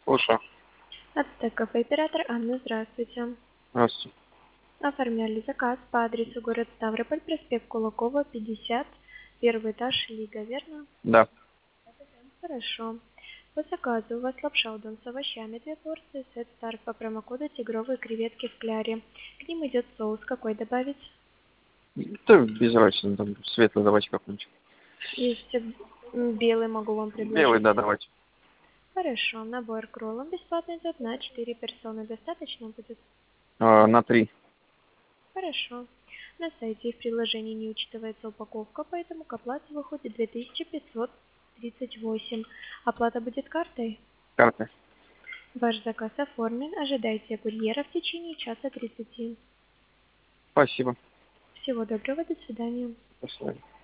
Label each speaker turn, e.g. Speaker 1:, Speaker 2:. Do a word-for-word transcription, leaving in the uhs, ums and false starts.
Speaker 1: Слушаю.
Speaker 2: Ацтек кафе, оператор Анна, здравствуйте.
Speaker 1: Здравствуйте.
Speaker 2: Оформляли заказ по адресу город Ставрополь, проспект Кулакова, пятьдесят, первый этаж, Лига, верно?
Speaker 1: Да.
Speaker 2: Хорошо. По заказу у вас лапша удон с овощами, две порции, сет старт по промокоду тигровые креветки в кляре. К ним идет соус, какой добавить?
Speaker 1: Да без разницы, там светлый давайте какой-нибудь.
Speaker 2: Есть м, белый, могу вам
Speaker 1: Белый,
Speaker 2: предложить.
Speaker 1: да, давайте.
Speaker 2: Хорошо, набор к роллам бесплатно идет на четыре персоны. Достаточно будет?
Speaker 1: А, на три.
Speaker 2: Хорошо. На сайте и в приложении не учитывается упаковка, поэтому к оплате выходит две тысячи пятьсот тридцать восемь. Оплата будет картой.
Speaker 1: Карты.
Speaker 2: Ваш заказ оформлен. Ожидайте курьера в течение часа тридцати.
Speaker 1: Спасибо.
Speaker 2: Всего доброго, до свидания.
Speaker 1: До свидания.